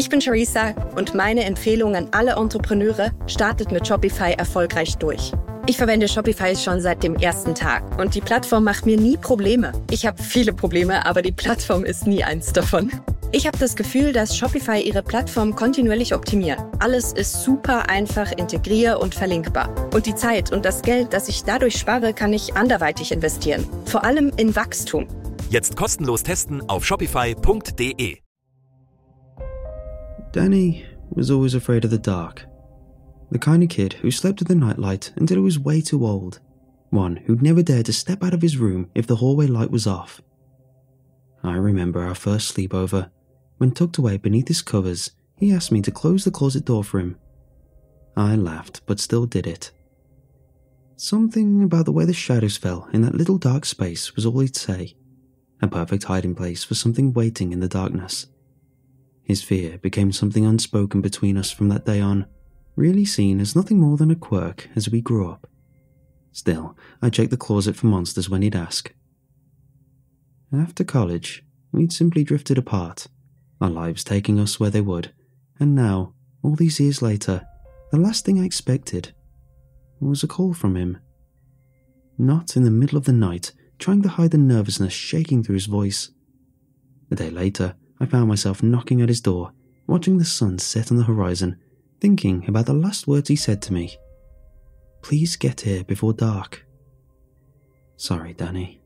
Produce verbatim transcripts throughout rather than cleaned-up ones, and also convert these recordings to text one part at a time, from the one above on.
Ich bin Charissa und meine Empfehlung an alle Entrepreneure: startet mit Shopify erfolgreich durch. Ich verwende Shopify schon seit dem ersten Tag und die Plattform macht mir nie Probleme. Ich habe viele Probleme, aber die Plattform ist nie eins davon. Ich habe das Gefühl, dass Shopify ihre Plattform kontinuierlich optimiert. Alles ist super einfach integrier- und verlinkbar. Und die Zeit und das Geld, das ich dadurch spare, kann ich anderweitig investieren. Vor allem in Wachstum. Jetzt kostenlos testen auf shopify punkt de. Danny was always afraid of the dark. The kind of kid who slept with the nightlight until he was way too old. One who'd never dared to step out of his room if the hallway light was off. I remember our first sleepover. When tucked away beneath his covers, he asked me to close the closet door for him. I laughed, but still did it. Something about the way the shadows fell in that little dark space was all he'd say. A perfect hiding place for something waiting in the darkness. His fear became something unspoken between us from that day on, really seen as nothing more than a quirk as we grew up. Still, I checked the closet for monsters when he'd ask. After college, we'd simply drifted apart, our lives taking us where they would, and now, all these years later, the last thing I expected was a call from him. Not in the middle of the night, trying to hide the nervousness shaking through his voice. A day later, I found myself knocking at his door, watching the sun set on the horizon, thinking about the last words he said to me. Please get here before dark. Sorry, Danny.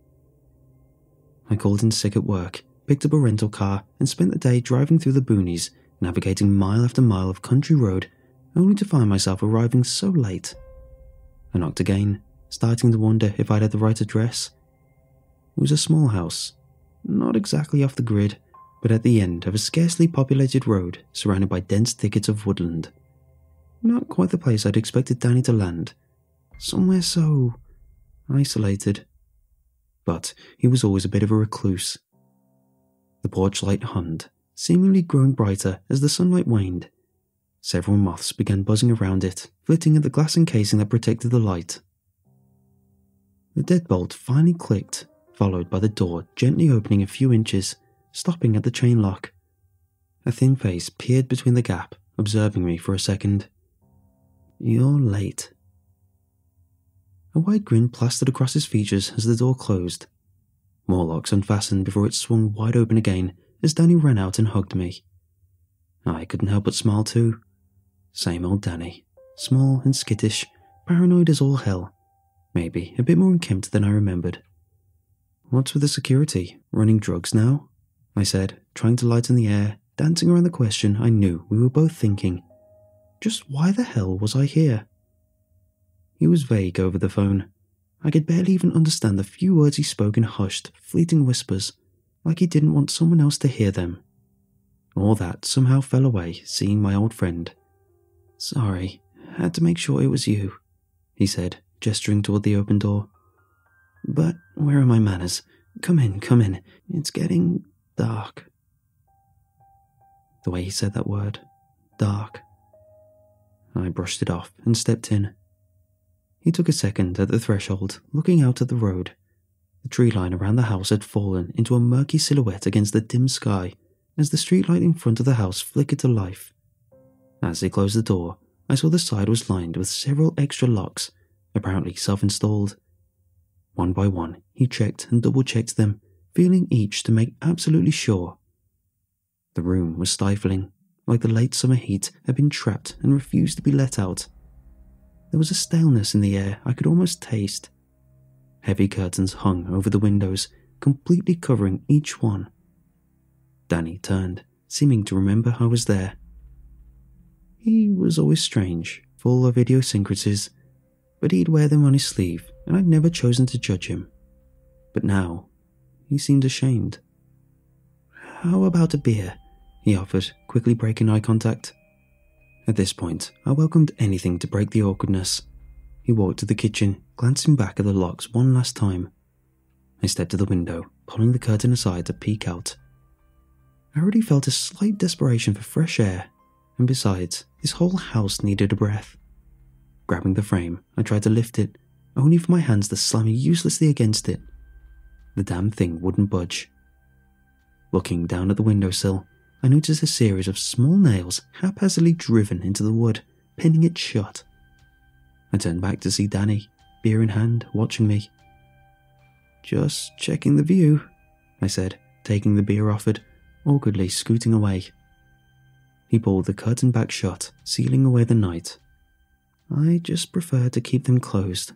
I called in sick at work, picked up a rental car, and spent the day driving through the boonies, navigating mile after mile of country road, only to find myself arriving so late. I knocked again, starting to wonder if I'd had the right address. It was a small house, not exactly off the grid, but at the end of a scarcely populated road surrounded by dense thickets of woodland. Not quite the place I'd expected Danny to land. Somewhere so isolated. But he was always a bit of a recluse. The porch light hummed, seemingly growing brighter as the sunlight waned. Several moths began buzzing around it, flitting at the glass encasing that protected the light. The deadbolt finally clicked, followed by the door gently opening a few inches, stopping at the chain lock. A thin face peered between the gap, observing me for a second. You're late. A wide grin plastered across his features as the door closed. More locks unfastened before it swung wide open again as Danny ran out and hugged me. I couldn't help but smile too. Same old Danny. Small and skittish, paranoid as all hell. Maybe a bit more unkempt than I remembered. What's with the security? Running drugs now? I said, trying to lighten the air, dancing around the question I knew we were both thinking. Just why the hell was I here? He was vague over the phone. I could barely even understand the few words he spoke in hushed, fleeting whispers, like he didn't want someone else to hear them. All that somehow fell away, seeing my old friend. Sorry, had to make sure it was you, he said, gesturing toward the open door. But where are my manners? Come in, come in. It's getting dark. The way he said that word, dark. I brushed it off and stepped in. He took a second at the threshold, looking out at the road. The tree line around the house had fallen into a murky silhouette against the dim sky as the streetlight in front of the house flickered to life. As he closed the door, I saw the side was lined with several extra locks, apparently self-installed. One by one, he checked and double-checked them, feeling each to make absolutely sure. The room was stifling, like the late summer heat had been trapped and refused to be let out. There was a staleness in the air I could almost taste. Heavy curtains hung over the windows, completely covering each one. Danny turned, seeming to remember I was there. He was always strange, full of idiosyncrasies, but he'd wear them on his sleeve, and I'd never chosen to judge him. But now, he seemed ashamed. How about a beer? He offered, quickly breaking eye contact. At this point, I welcomed anything to break the awkwardness. He walked to the kitchen, glancing back at the locks one last time. I stepped to the window, pulling the curtain aside to peek out. I already felt a slight desperation for fresh air, and besides, this whole house needed a breath. Grabbing the frame, I tried to lift it, only for my hands to slam uselessly against it. The damn thing wouldn't budge. Looking down at the windowsill, I noticed a series of small nails haphazardly driven into the wood, pinning it shut. I turned back to see Danny, beer in hand, watching me. "Just checking the view," I said, taking the beer offered, awkwardly scooting away. He pulled the curtain back shut, sealing away the night. I just prefer to keep them closed.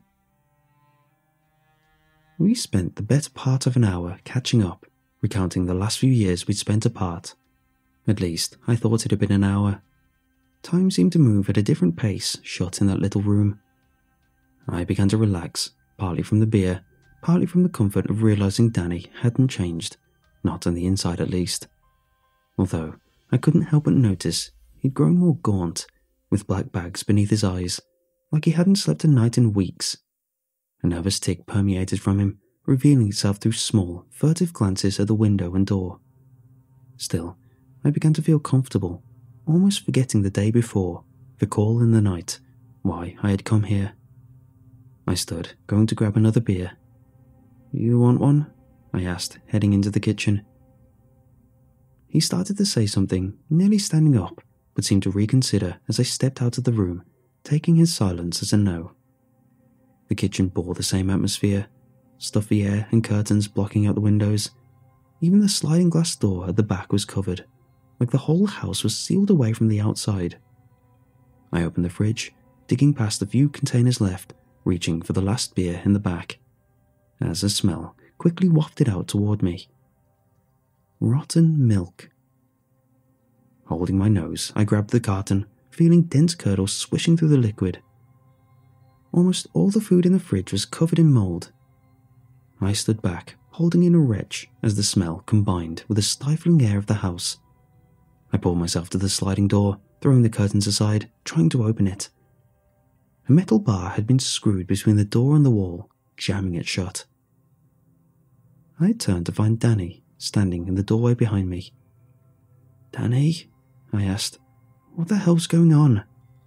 We spent the better part of an hour catching up, recounting the last few years we'd spent apart. At least, I thought it had been an hour. Time seemed to move at a different pace shut in that little room. I began to relax, partly from the beer, partly from the comfort of realizing Danny hadn't changed, not on the inside at least. Although, I couldn't help but notice he'd grown more gaunt, with black bags beneath his eyes, like he hadn't slept a night in weeks. A nervous tic permeated from him, revealing itself through small, furtive glances at the window and door. Still, I began to feel comfortable, almost forgetting the day before, the call in the night, why I had come here. I stood, going to grab another beer. "You want one?" I asked, heading into the kitchen. He started to say something, nearly standing up, but seemed to reconsider as I stepped out of the room, taking his silence as a no. The kitchen bore the same atmosphere, stuffy air and curtains blocking out the windows. Even the sliding glass door at the back was covered, like the whole house was sealed away from the outside. I opened the fridge, digging past the few containers left, reaching for the last beer in the back, as a smell quickly wafted out toward me. Rotten milk. Holding my nose, I grabbed the carton, feeling dense curdles swishing through the liquid. Almost all the food in the fridge was covered in mold. I stood back, holding in a retch as the smell combined with the stifling air of the house. I pulled myself to the sliding door, throwing the curtains aside, trying to open it. A metal bar had been screwed between the door and the wall, jamming it shut. I turned to find Danny, standing in the doorway behind me. "Danny?" I asked. "What the hell's going on?"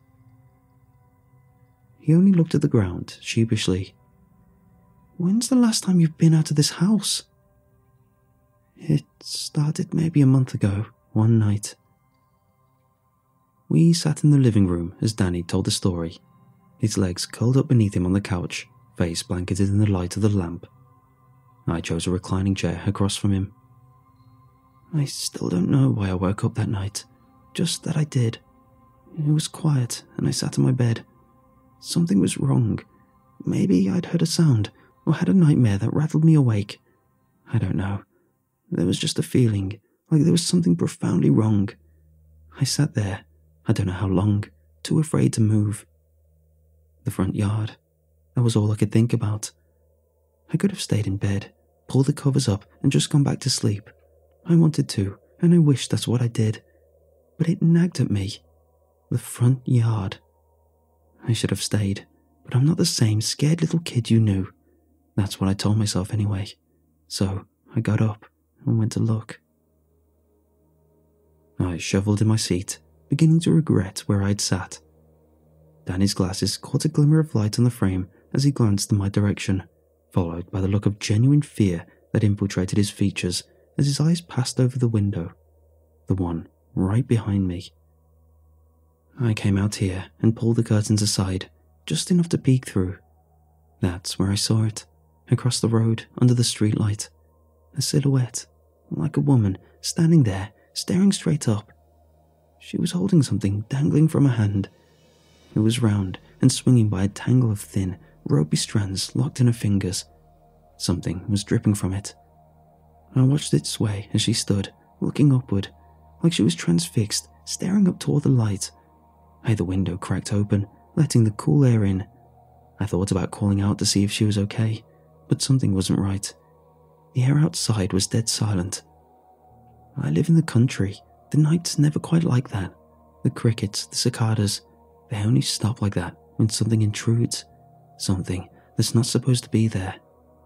He only looked at the ground, sheepishly. "When's the last time you've been out of this house?" "It started maybe a month ago, one night." We sat in the living room as Danny told the story, his legs curled up beneath him on the couch, face blanketed in the light of the lamp. I chose a reclining chair across from him. "I still don't know why I woke up that night, just that I did. It was quiet and I sat in my bed. Something was wrong. Maybe I'd heard a sound or had a nightmare that rattled me awake. I don't know. There was just a feeling, like there was something profoundly wrong. I sat there, I don't know how long, too afraid to move. The front yard, that was all I could think about. I could have stayed in bed, pulled the covers up and just gone back to sleep. I wanted to, and I wished that's what I did. But it nagged at me. The front yard. I should have stayed, but I'm not the same scared little kid you knew. That's what I told myself anyway. So I got up and went to look." I shuffled in my seat, beginning to regret where I'd sat. Danny's glasses caught a glimmer of light on the frame as he glanced in my direction, followed by the look of genuine fear that infiltrated his features as his eyes passed over the window, the one right behind me. I came out here and pulled the curtains aside, just enough to peek through. That's where I saw it, across the road under the streetlight. A silhouette, like a woman, standing there, staring straight up. She was holding something dangling from her hand. It was round and swinging by a tangle of thin, ropey strands locked in her fingers. Something was dripping from it. I watched it sway as she stood, looking upward, like she was transfixed, staring up toward the light. I had the window cracked open, letting the cool air in. I thought about calling out to see if she was okay, but something wasn't right. The air outside was dead silent. I live in the country. The night's never quite like that. The crickets, the cicadas, they only stop like that when something intrudes, something that's not supposed to be there.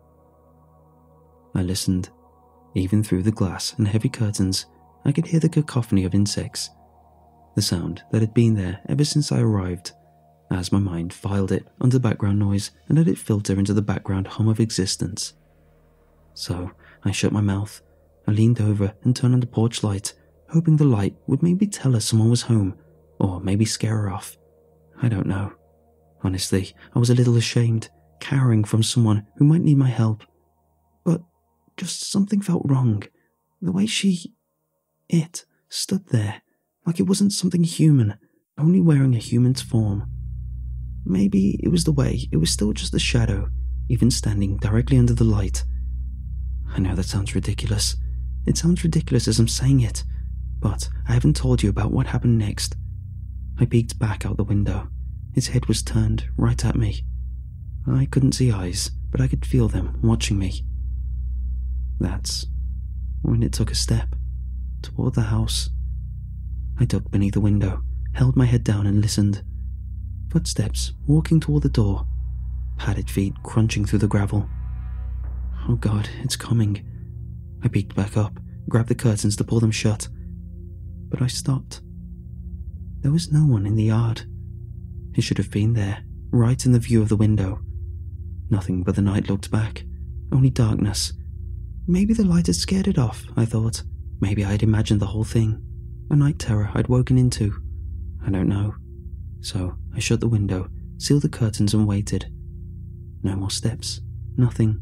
I listened. Even through the glass and heavy curtains, I could hear the cacophony of insects, the sound that had been there ever since I arrived, as my mind filed it under background noise and let it filter into the background hum of existence. So I shut my mouth. I leaned over and turned on the porch light, hoping the light would maybe tell her someone was home, or maybe scare her off. I don't know. Honestly, I was a little ashamed, cowering from someone who might need my help. But just something felt wrong. The way she... it stood there, like it wasn't something human, only wearing a human's form. Maybe it was the way it was still just a shadow, even standing directly under the light. I know that sounds ridiculous. It sounds ridiculous as I'm saying it, but I haven't told you about what happened next. I peeked back out the window. Its head was turned right at me. I couldn't see eyes, but I could feel them watching me. That's when it took a step toward the house. I ducked beneath the window, held my head down and listened. Footsteps walking toward the door, padded feet crunching through the gravel. Oh God, it's coming. I peeked back up, grabbed the curtains to pull them shut, but I stopped. There was no one in the yard. It should have been there, right in the view of the window. Nothing but the night looked back, only darkness. Maybe the light had scared it off, I thought. Maybe I had imagined the whole thing, a night terror I'd woken into. I don't know. So I shut the window, sealed the curtains and waited. No more steps, nothing.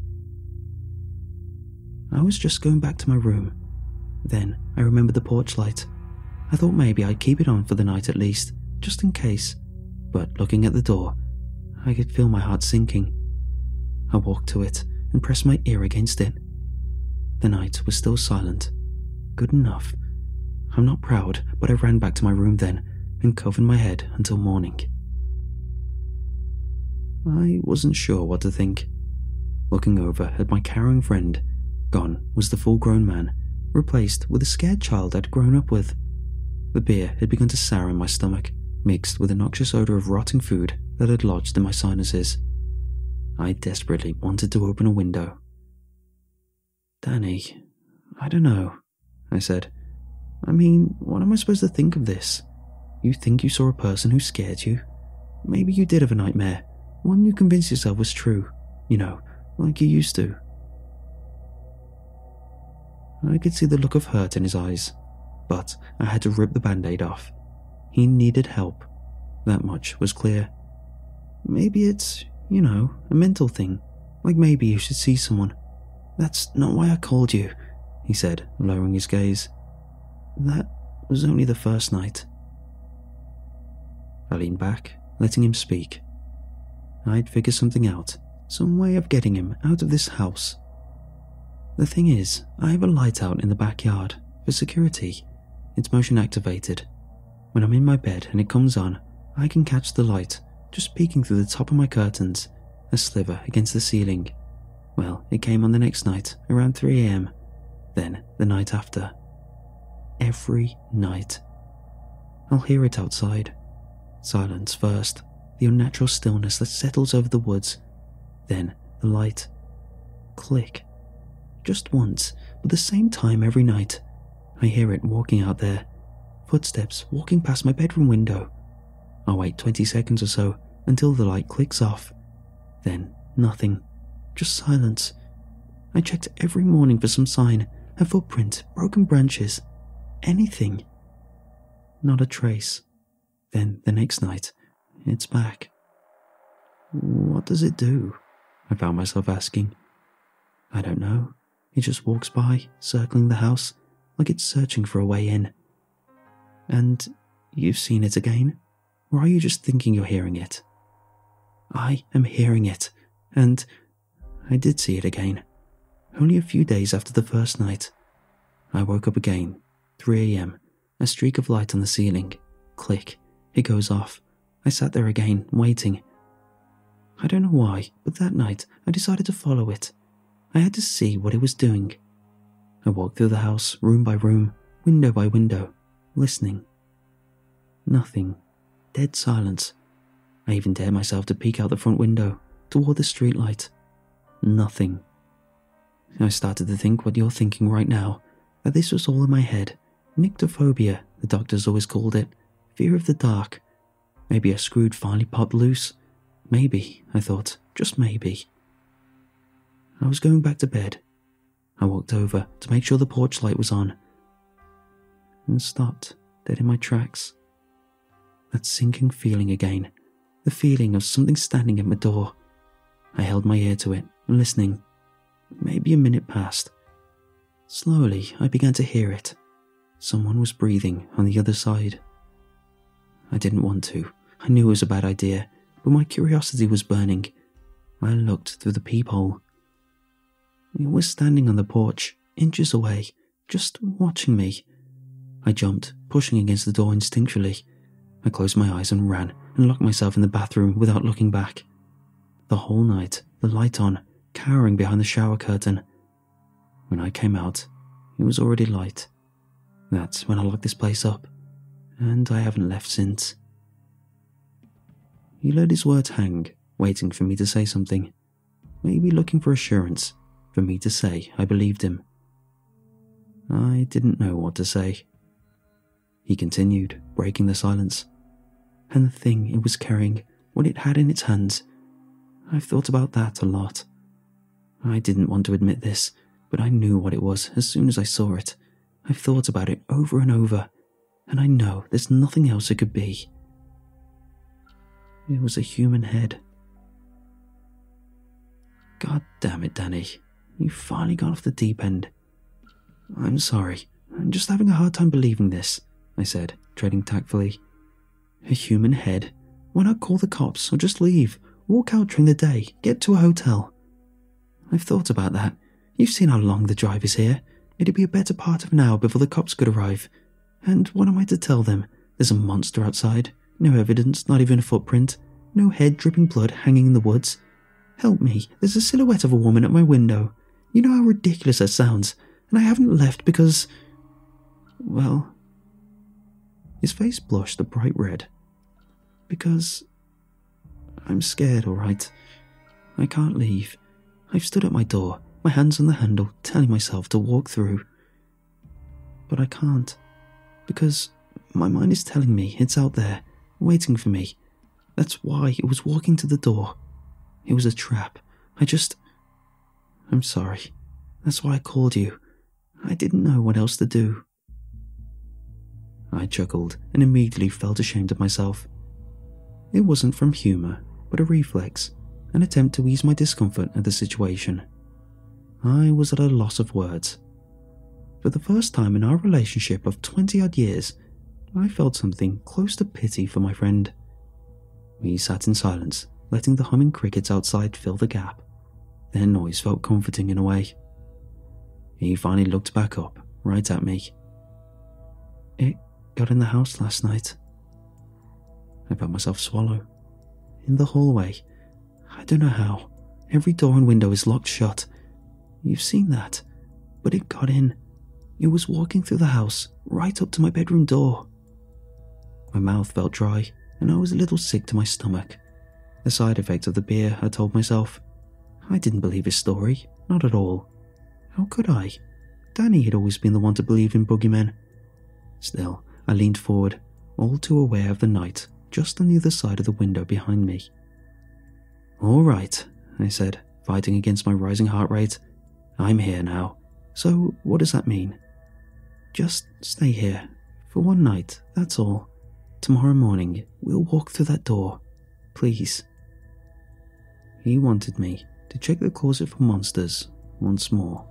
I was just going back to my room. Then I remembered the porch light. I thought maybe I'd keep it on for the night at least, just in case. But looking at the door, I could feel my heart sinking. I walked to it and pressed my ear against it. The night was still silent. Good enough. I'm not proud, but I ran back to my room then and covered my head until morning. I wasn't sure what to think. Looking over at my cowering friend, gone was the full-grown man, replaced with a scared child I'd grown up with. The beer had begun to sour in my stomach, mixed with a noxious odor of rotting food that had lodged in my sinuses. I desperately wanted to open a window. "Danny, I don't know," I said. "I mean, what am I supposed to think of this? You think you saw a person who scared you? Maybe you did have a nightmare, one you convinced yourself was true, you know, like you used to." I could see the look of hurt in his eyes, but I had to rip the band-aid off. He needed help. That much was clear. Maybe it's, you know, a mental thing, like maybe you should see someone. "That's not why I called you," he said, lowering his gaze. "That was only the first night." I leaned back, letting him speak. I'd figure something out, some way of getting him out of this house. The thing is, I have a light out in the backyard, for security. It's motion activated. When I'm in my bed and it comes on, I can catch the light, just peeking through the top of my curtains, a sliver against the ceiling. Well, it came on the next night, around three a m, then the night after. Every night. I'll hear it outside. Silence first, the unnatural stillness that settles over the woods. Then the light. Click. Just once, but the same time every night. I hear it walking out there. Footsteps walking past my bedroom window. I wait twenty seconds or so until the light clicks off. Then nothing. Just silence. I checked every morning for some sign, a footprint, broken branches, anything. Not a trace. Then the next night, it's back. What does it do? I found myself asking. I don't know. It just walks by, circling the house, like it's searching for a way in. And you've seen it again? Or are you just thinking you're hearing it? I am hearing it, and I did see it again. Only a few days after the first night. I woke up again, three a m, a streak of light on the ceiling. Click. It goes off. I sat there again, waiting. I don't know why, but that night I decided to follow it. I had to see what it was doing. I walked through the house, room by room, window by window, listening. Nothing. Dead silence. I even dared myself to peek out the front window, toward the streetlight. Nothing. I started to think what you're thinking right now, that this was all in my head. Nyctophobia, the doctors always called it. Fear of the dark. Maybe a screw finally popped loose. Maybe, I thought, just maybe. I was going back to bed. I walked over to make sure the porch light was on. and stopped, dead in my tracks. That sinking feeling again, the feeling of something standing at my door. I held my ear to it, listening. Maybe a minute passed. Slowly, I began to hear it. Someone was breathing on the other side. I didn't want to. I knew it was a bad idea, but my curiosity was burning. I looked through the peephole. It was standing on the porch, inches away, just watching me. I jumped, pushing against the door instinctually. I closed my eyes and ran, and locked myself in the bathroom without looking back. The whole night, the light on, cowering behind the shower curtain. When I came out, it was already light. That's when I locked this place up, and I haven't left since. He let his words hang, waiting for me to say something, maybe looking for assurance, for me to say I believed him. I didn't know what to say. He continued, breaking the silence. And the thing it was carrying, what it had in its hands, I've thought about that a lot. I didn't want to admit this, but I knew what it was as soon as I saw it. I've thought about it over and over, and I know there's nothing else it could be. It was a human head. God damn it, Danny. You finally got off the deep end. I'm sorry. I'm just having a hard time believing this, I said, treading tactfully. A human head? Why not call the cops or just leave? Walk out during the day, get to a hotel. I've thought about that. You've seen how long the drive is here. It'd be a better part of an hour before the cops could arrive. And what am I to tell them? There's a monster outside. No evidence, not even a footprint. No head dripping blood hanging in the woods. Help me, there's a silhouette of a woman at my window. You know how ridiculous that sounds, and I haven't left because... Well... His face blushed a bright red. Because... I'm scared, all right. I can't leave. I've stood at my door, my hands on the handle, telling myself to walk through. But I can't. Because my mind is telling me it's out there, waiting for me. That's why it was walking to the door. It was a trap. I just... I'm sorry. That's why I called you. I didn't know what else to do. I chuckled and immediately felt ashamed of myself. It wasn't from humour, but a reflex, an attempt to ease my discomfort at the situation. I was at a loss of words. For the first time in our relationship of twenty-odd years, I felt something close to pity for my friend. We sat in silence, letting the humming crickets outside fill the gap. Their noise felt comforting in a way. He finally looked back up, right at me. It got in the house last night. I felt myself swallow. In the hallway. I don't know how. Every door and window is locked shut. You've seen that. But it got in. It was walking through the house, right up to my bedroom door. My mouth felt dry, and I was a little sick to my stomach. The side effect of the beer, I told myself. I didn't believe his story, not at all. How could I? Danny had always been the one to believe in boogeymen. Still, I leaned forward, all too aware of the night, just on the other side of the window behind me. All right, I said, fighting against my rising heart rate. I'm here now. So what does that mean? Just stay here. For one night, that's all. Tomorrow morning, we'll walk through that door. Please. He wanted me to check the closet for monsters once more.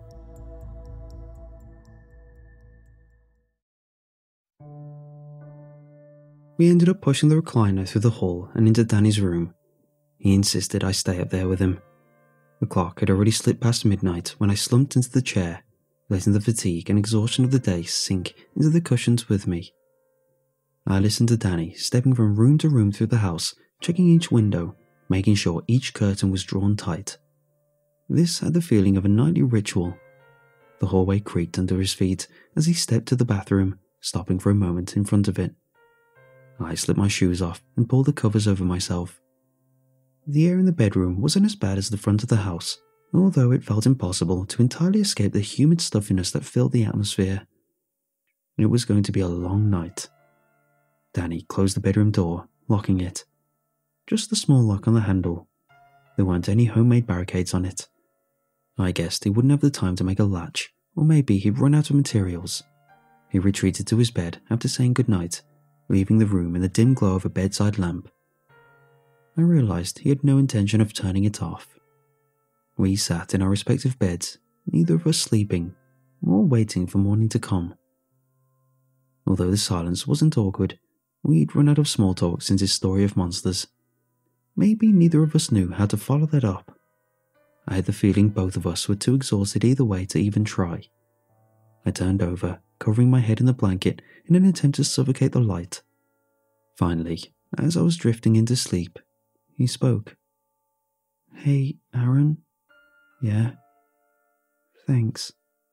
We ended up pushing the recliner through the hall and into Danny's room. He insisted I stay up there with him. The clock had already slipped past midnight when I slumped into the chair, letting the fatigue and exhaustion of the day sink into the cushions with me. I listened to Danny stepping from room to room through the house, checking each window, making sure each curtain was drawn tight. This had the feeling of a nightly ritual. The hallway creaked under his feet as he stepped to the bathroom, stopping for a moment in front of it. I slipped my shoes off and pulled the covers over myself. The air in the bedroom wasn't as bad as the front of the house, although it felt impossible to entirely escape the humid stuffiness that filled the atmosphere. It was going to be a long night. Danny closed the bedroom door, locking it. Just a small lock on the handle. There weren't any homemade barricades on it. I guessed he wouldn't have the time to make a latch, or maybe he'd run out of materials. He retreated to his bed after saying goodnight, leaving the room in the dim glow of a bedside lamp. I realised he had no intention of turning it off. We sat in our respective beds, neither of us sleeping, or waiting for morning to come. Although the silence wasn't awkward, we'd run out of small talk since his story of monsters. Maybe neither of us knew how to follow that up. I had the feeling both of us were too exhausted either way to even try. I turned over, covering my head in the blanket in an attempt to suffocate the light. Finally, as I was drifting into sleep, he spoke. "Hey, Aaron?" "Yeah?" "Thanks."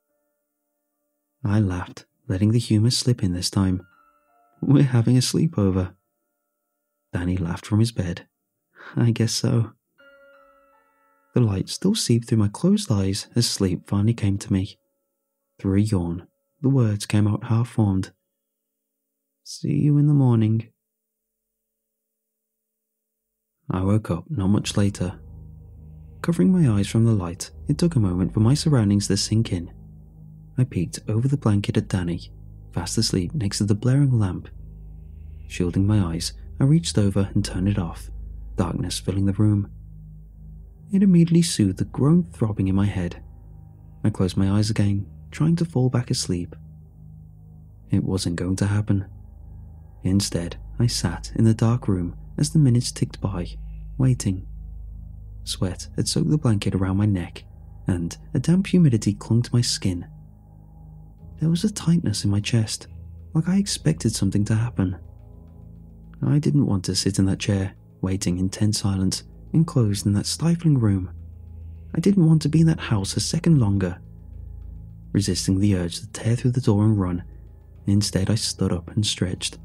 I laughed, letting the humour slip in this time. "We're having a sleepover." Danny laughed from his bed. "I guess so." The light still seeped through my closed eyes as sleep finally came to me. Through a yawn, the words came out half-formed. "See you in the morning." I woke up not much later. Covering my eyes from the light, it took a moment for my surroundings to sink in. I peeked over the blanket at Danny, fast asleep next to the blaring lamp. Shielding my eyes, I reached over and turned it off, darkness filling the room. It immediately soothed the growing throbbing in my head. I closed my eyes again, trying to fall back asleep. It wasn't going to happen. Instead, I sat in the dark room as the minutes ticked by, waiting. Sweat had soaked the blanket around my neck, and a damp humidity clung to my skin. There was a tightness in my chest, like I expected something to happen. I didn't want to sit in that chair, waiting in tense silence, enclosed in that stifling room. I didn't want to be in that house a second longer. Resisting the urge to tear through the door and run, instead I stood up and stretched.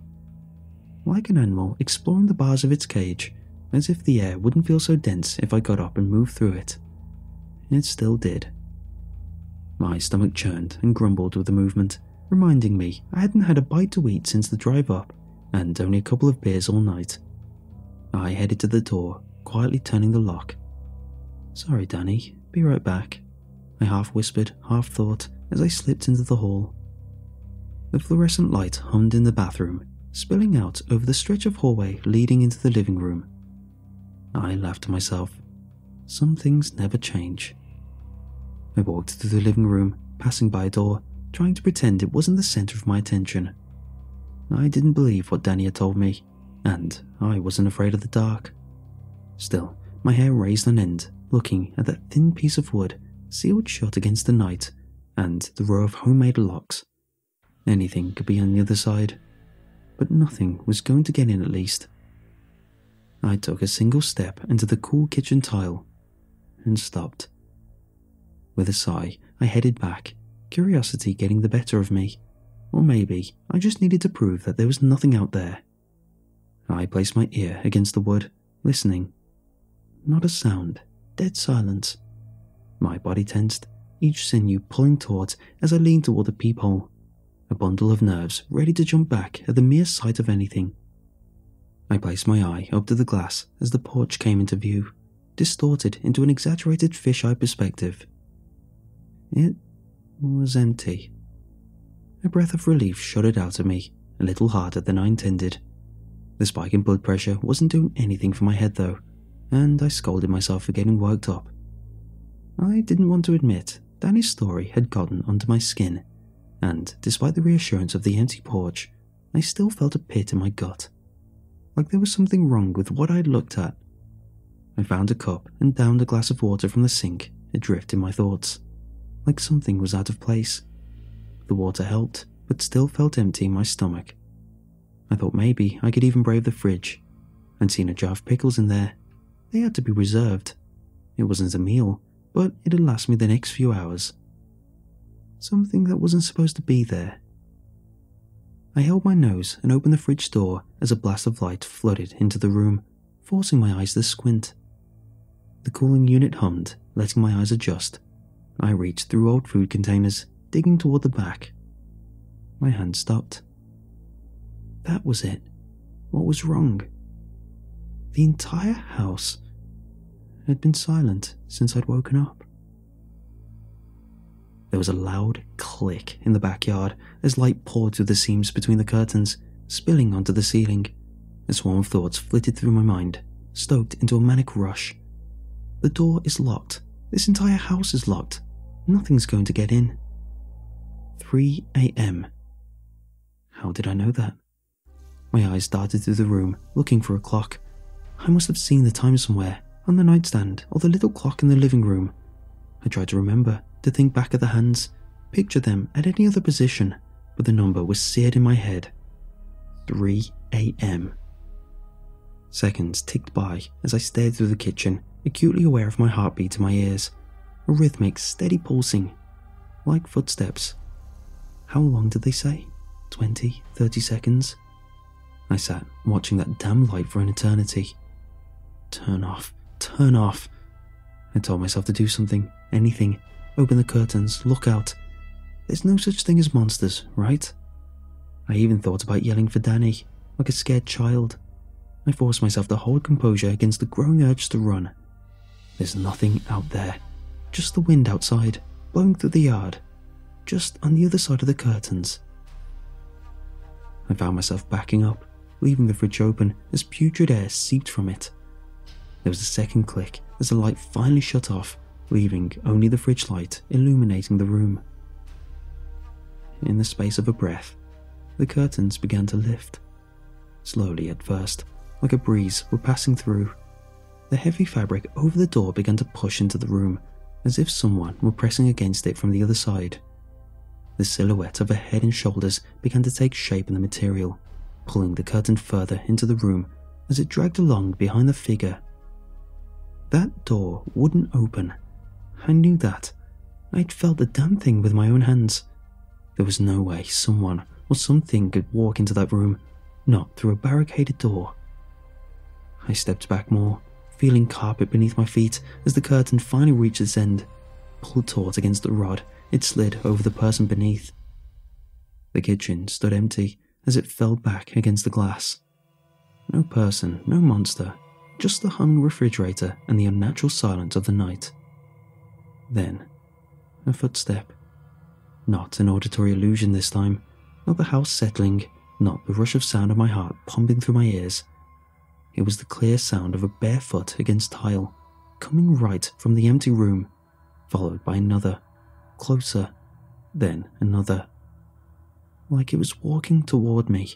Like an animal exploring the bars of its cage, as if the air wouldn't feel so dense if I got up and moved through it. It still did. My stomach churned and grumbled with the movement, reminding me I hadn't had a bite to eat since the drive up, and only a couple of beers all night. I headed to the door, quietly turning the lock. "Sorry, Danny, be right back," I half whispered, half thought, as I slipped into the hall. The fluorescent light hummed in the bathroom, spilling out over the stretch of hallway leading into the living room. I laughed to myself. Some things never change. I walked through the living room, passing by a door, trying to pretend it wasn't the centre of my attention. I didn't believe what Danny had told me, and I wasn't afraid of the dark. Still, my hair raised on end, looking at that thin piece of wood sealed shut against the night, and the row of homemade locks. Anything could be on the other side, but nothing was going to get in at least. I took a single step into the cool kitchen tile, and stopped. With a sigh, I headed back, curiosity getting the better of me. Or maybe I just needed to prove that there was nothing out there. I placed my ear against the wood, listening. Not a sound, dead silence. My body tensed, each sinew pulling taut as I leaned toward the peephole, a bundle of nerves ready to jump back at the mere sight of anything. I placed my eye up to the glass as the porch came into view, distorted into an exaggerated fisheye perspective. It was empty. A breath of relief shuddered out of me, a little harder than I intended. The spike in blood pressure wasn't doing anything for my head though, and I scolded myself for getting worked up. I didn't want to admit Danny's story had gotten under my skin, and despite the reassurance of the empty porch, I still felt a pit in my gut. Like there was something wrong with what I'd looked at. I found a cup and downed a glass of water from the sink, adrift in my thoughts. Like something was out of place. The water helped, but still felt empty in my stomach. I thought maybe I could even brave the fridge. I'd seen a jar of pickles in there. They had to be reserved. It wasn't a meal, but it'd last me the next few hours. Something that wasn't supposed to be there. I held my nose and opened the fridge door as a blast of light flooded into the room, forcing my eyes to squint. The cooling unit hummed, letting my eyes adjust. I reached through old food containers, digging toward the back. My hand stopped. That was it. What was wrong? The entire house had been silent since I'd woken up. There was a loud click in the backyard as light poured through the seams between the curtains, spilling onto the ceiling. A swarm of thoughts flitted through my mind, stoked into a manic rush. The door is locked. This entire house is locked. Nothing's going to get in. three a.m. How did I know that? My eyes darted through the room, looking for a clock. I must have seen the time somewhere, on the nightstand or the little clock in the living room. I tried to remember, to think back at the hands, picture them at any other position, but the number was seared in my head. three a.m. Seconds ticked by as I stared through the kitchen, acutely aware of my heartbeat in my ears, a rhythmic, steady pulsing, like footsteps. How long did they say? Twenty, thirty seconds? I sat, watching that damn light for an eternity. Turn off, turn off. I told myself to do something, anything. Open the curtains, look out. There's no such thing as monsters, right? I even thought about yelling for Danny, like a scared child. I forced myself to hold composure against the growing urge to run. There's nothing out there. Just the wind outside, blowing through the yard. Just on the other side of the curtains. I found myself backing up, leaving the fridge open as putrid air seeped from it. There was a second click as the light finally shut off, leaving only the fridge light illuminating the room. In the space of a breath, the curtains began to lift. Slowly at first, like a breeze were passing through. The heavy fabric over the door began to push into the room, as if someone were pressing against it from the other side. The silhouette of a head and shoulders began to take shape in the material, pulling the curtain further into the room as it dragged along behind the figure. That door wouldn't open. I knew that. I'd felt the damn thing with my own hands. There was no way someone or something could walk into that room, not through a barricaded door. I stepped back more, feeling carpet beneath my feet as the curtain finally reached its end. Pulled taut against the rod, it slid over the person beneath. The kitchen stood empty as it fell back against the glass. No person, no monster, just the hung refrigerator and the unnatural silence of the night. Then, a footstep. Not an auditory illusion this time, not the house settling, not the rush of sound of my heart pumping through my ears. It was the clear sound of a bare foot against tile, coming right from the empty room, followed by another, closer, then another. Like it was walking toward me.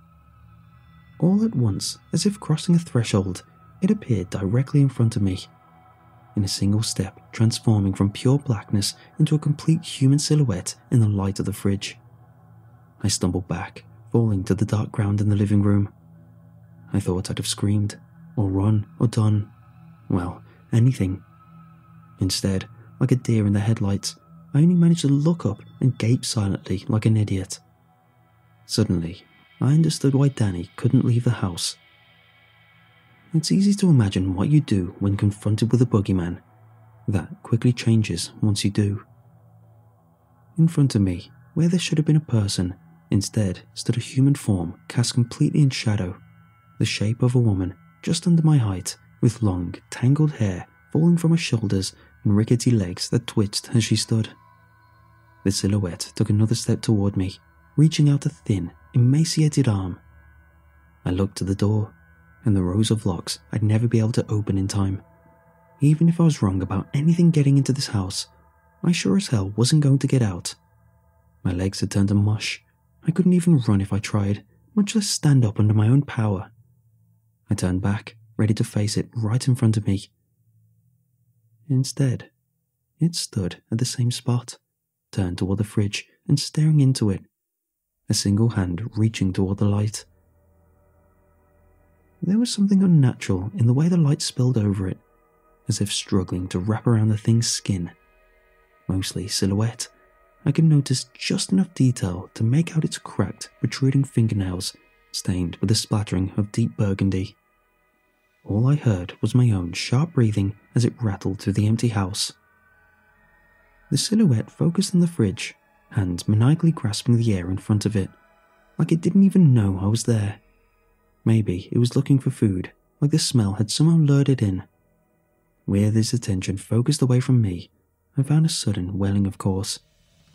All at once, as if crossing a threshold, it appeared directly in front of me. In a single step, transforming from pure blackness into a complete human silhouette in the light of the fridge. I stumbled back, falling to the dark ground in the living room. I thought I'd have screamed, or run, or done, well, anything. Instead, like a deer in the headlights, I only managed to look up and gape silently like an idiot. Suddenly, I understood why Danny couldn't leave the house. It's easy to imagine what you do when confronted with a boogeyman. That quickly changes once you do. In front of me, where there should have been a person, instead stood a human form cast completely in shadow, the shape of a woman just under my height, with long, tangled hair falling from her shoulders and rickety legs that twitched as she stood. The silhouette took another step toward me, reaching out a thin, emaciated arm. I looked to the door, and the rows of locks I'd never be able to open in time. Even if I was wrong about anything getting into this house, I sure as hell wasn't going to get out. My legs had turned to mush. I couldn't even run if I tried, much less stand up under my own power. I turned back, ready to face it right in front of me. Instead, it stood at the same spot, turned toward the fridge and staring into it, a single hand reaching toward the light. There was something unnatural in the way the light spilled over it, as if struggling to wrap around the thing's skin. Mostly silhouette, I could notice just enough detail to make out its cracked, protruding fingernails, stained with a splattering of deep burgundy. All I heard was my own sharp breathing as it rattled through the empty house. The silhouette focused on the fridge, hands maniacally grasping the air in front of it, like it didn't even know I was there. Maybe it was looking for food, like the smell had somehow lured it in. With its attention focused away from me, I found a sudden welling of course,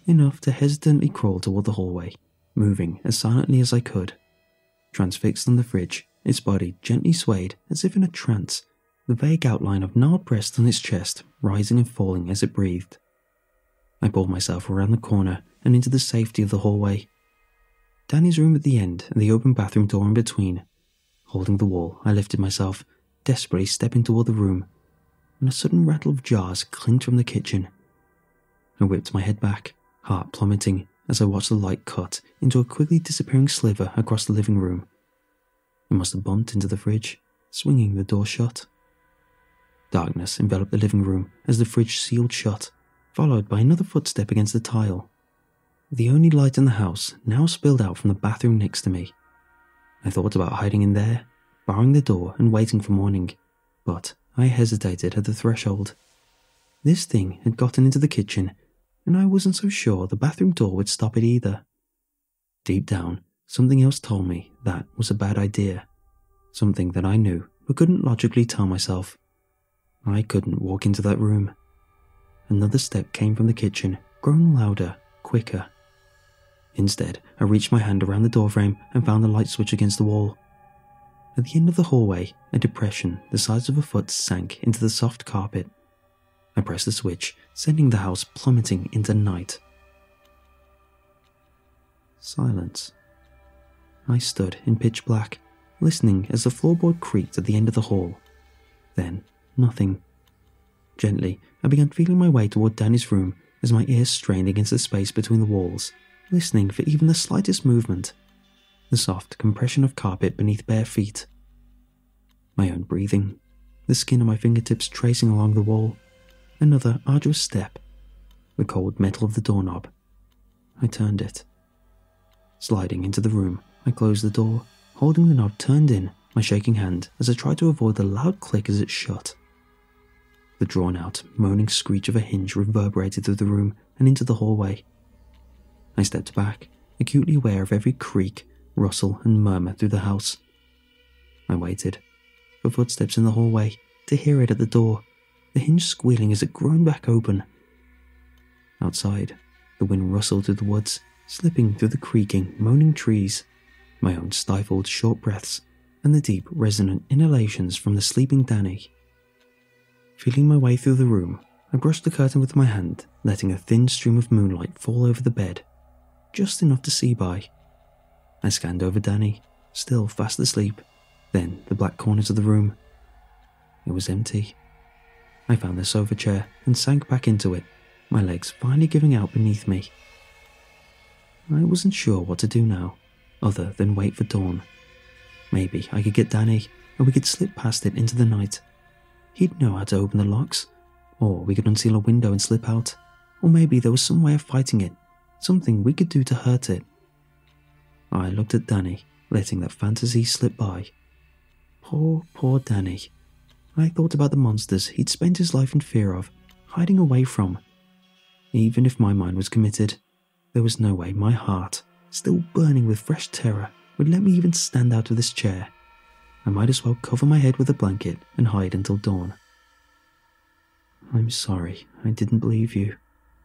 enough to hesitantly crawl toward the hallway, moving as silently as I could. Transfixed on the fridge, its body gently swayed as if in a trance, the vague outline of gnarled breast on its chest rising and falling as it breathed. I pulled myself around the corner and into the safety of the hallway. Danny's room at the end and the open bathroom door in between. Holding the wall, I lifted myself, desperately stepping toward the room, when a sudden rattle of jars clinked from the kitchen. I whipped my head back, heart plummeting as I watched the light cut into a quickly disappearing sliver across the living room. I must have bumped into the fridge, swinging the door shut. Darkness enveloped the living room as the fridge sealed shut, followed by another footstep against the tile. The only light in the house now spilled out from the bathroom next to me. I thought about hiding in there, barring the door and waiting for morning, but I hesitated at the threshold. This thing had gotten into the kitchen, and I wasn't so sure the bathroom door would stop it either. Deep down, something else told me that was a bad idea. Something that I knew but couldn't logically tell myself. I couldn't walk into that room. Another step came from the kitchen, growing louder, quicker. Instead, I reached my hand around the doorframe and found the light switch against the wall. At the end of the hallway, a depression the size of a foot sank into the soft carpet. I pressed the switch, sending the house plummeting into night. Silence. I stood in pitch black, listening as the floorboard creaked at the end of the hall. Then, nothing. Gently, I began feeling my way toward Danny's room as my ears strained against the space between the walls, listening for even the slightest movement. The soft compression of carpet beneath bare feet. My own breathing, the skin on my fingertips tracing along the wall. Another arduous step. The cold metal of the doorknob. I turned it. Sliding into the room, I closed the door, holding the knob turned in, my shaking hand as I tried to avoid the loud click as it shut. The drawn-out, moaning screech of a hinge reverberated through the room and into the hallway. I stepped back, acutely aware of every creak, rustle and murmur through the house. I waited for footsteps in the hallway, to hear it at the door, the hinge squealing as it groaned back open. Outside, the wind rustled through the woods, slipping through the creaking, moaning trees, my own stifled short breaths, and the deep, resonant inhalations from the sleeping Danny. Feeling my way through the room, I brushed the curtain with my hand, letting a thin stream of moonlight fall over the bed, just enough to see by. I scanned over Danny, still fast asleep, then the black corners of the room. It was empty. I found the sofa chair and sank back into it, my legs finally giving out beneath me. I wasn't sure what to do now, other than wait for dawn. Maybe I could get Danny, and we could slip past it into the night. He'd know how to open the locks, or we could unseal a window and slip out, or maybe there was some way of fighting it, something we could do to hurt it. I looked at Danny, letting that fantasy slip by. Poor, poor Danny. I thought about the monsters he'd spent his life in fear of, hiding away from. Even if my mind was committed, there was no way my heart, still burning with fresh terror, would let me even stand out of this chair. I might as well cover my head with a blanket and hide until dawn. I'm sorry, I didn't believe you.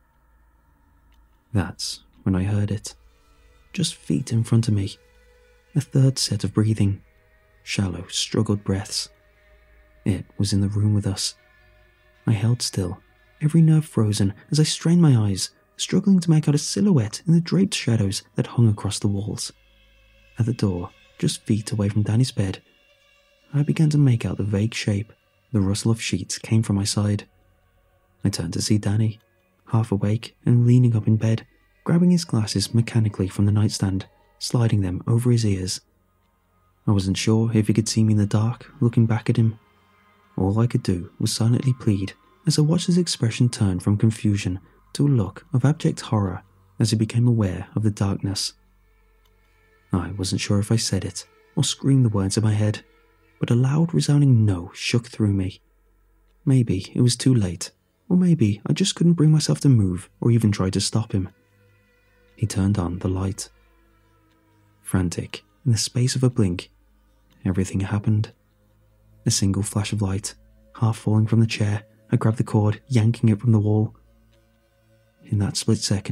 That's when I heard it. Just feet in front of me. A third set of breathing. Shallow, struggled breaths. It was in the room with us. I held still, every nerve frozen as I strained my eyes, struggling to make out a silhouette in the draped shadows that hung across the walls. At the door, just feet away from Danny's bed, I began to make out the vague shape. The rustle of sheets came from my side. I turned to see Danny, half awake and leaning up in bed, grabbing his glasses mechanically from the nightstand, sliding them over his ears. I wasn't sure if he could see me in the dark, looking back at him. All I could do was silently plead as I watched his expression turn from confusion to a look of abject horror as he became aware of the darkness. I wasn't sure if I said it or screamed the words in my head, but a loud resounding no shook through me. Maybe it was too late, or maybe I just couldn't bring myself to move or even try to stop him. He turned on the light. Frantic, in the space of a blink, everything happened. A single flash of light, half falling from the chair, I grabbed the cord, yanking it from the wall. In that split second,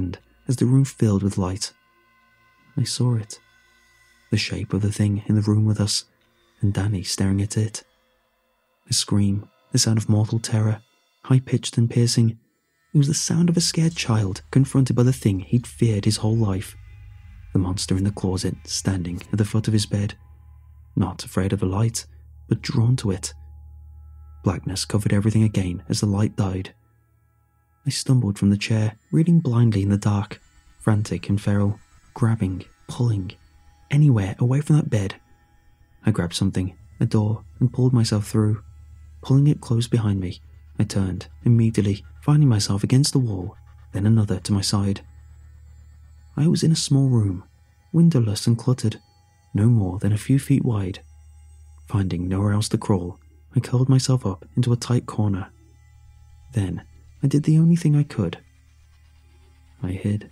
as the room filled with light. I saw it. The shape of the thing in the room with us, and Danny staring at it. A scream, the sound of mortal terror, high-pitched and piercing. It was the sound of a scared child confronted by the thing he'd feared his whole life. The monster in the closet, standing at the foot of his bed. Not afraid of the light, but drawn to it. Blackness covered everything again as the light died. I stumbled from the chair, reeling blindly in the dark, frantic and feral, grabbing, pulling, anywhere away from that bed. I grabbed something, a door, and pulled myself through. Pulling it closed behind me, I turned, immediately finding myself against the wall, then another to my side. I was in a small room, windowless and cluttered, no more than a few feet wide. Finding nowhere else to crawl, I curled myself up into a tight corner. Then, I did the only thing I could. I hid.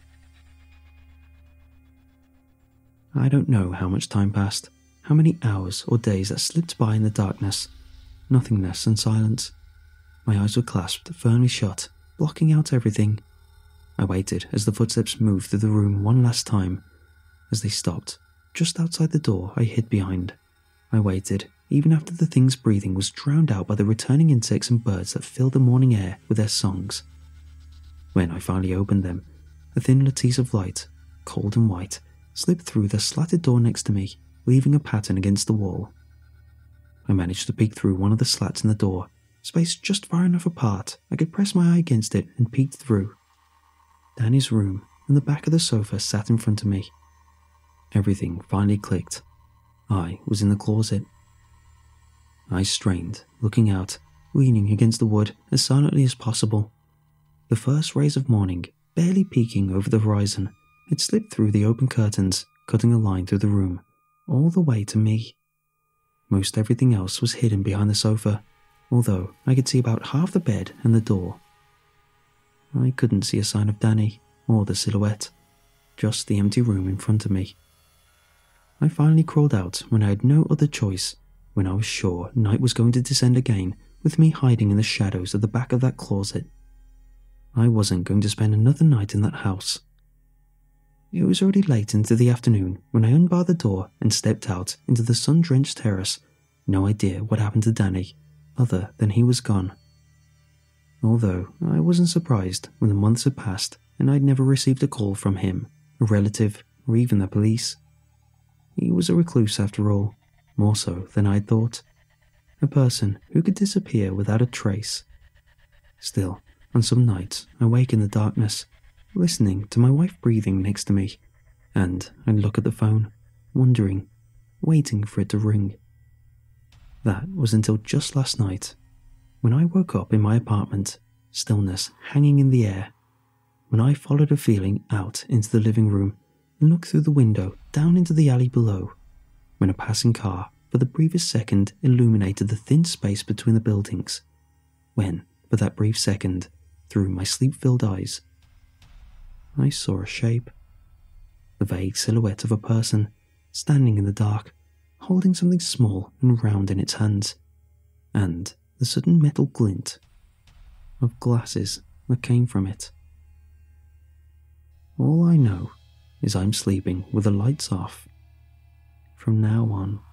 I don't know how much time passed, how many hours or days that slipped by in the darkness, nothingness and silence. My eyes were clasped firmly shut, blocking out everything. I waited as the footsteps moved through the room one last time. As they stopped, just outside the door I hid behind. I waited, even after the thing's breathing was drowned out by the returning insects and birds that filled the morning air with their songs. When I finally opened them, a thin lattice of light, cold and white, slipped through the slatted door next to me, leaving a pattern against the wall. I managed to peek through one of the slats in the door, spaced just far enough apart I could press my eye against it and peeked through. Danny's room and the back of the sofa sat in front of me. Everything finally clicked. I was in the closet. I strained, looking out, leaning against the wood as silently as possible. The first rays of morning, barely peeking over the horizon, had slipped through the open curtains, cutting a line through the room, all the way to me. Most everything else was hidden behind the sofa, although I could see about half the bed and the door. I couldn't see a sign of Danny or the silhouette, just the empty room in front of me. I finally crawled out when I had no other choice, when I was sure night was going to descend again, with me hiding in the shadows at the back of that closet. I wasn't going to spend another night in that house. It was already late into the afternoon when I unbarred the door and stepped out into the sun-drenched terrace, no idea what happened to Danny, other than he was gone. Although I wasn't surprised when the months had passed and I'd never received a call from him, a relative, or even the police. He was a recluse after all, more so than I'd thought. A person who could disappear without a trace. Still, on some nights I wake in the darkness, listening to my wife breathing next to me, and I'd look at the phone, wondering, waiting for it to ring. That was until just last night, when I woke up in my apartment, stillness hanging in the air, when I followed a feeling out into the living room and looked through the window down into the alley below, when a passing car for the briefest second illuminated the thin space between the buildings, when, for that brief second, through my sleep-filled eyes, I saw a shape, the vague silhouette of a person standing in the dark, holding something small and round in its hands, and the sudden metal glint of glasses that came from it. All I know is I'm sleeping with the lights off from now on.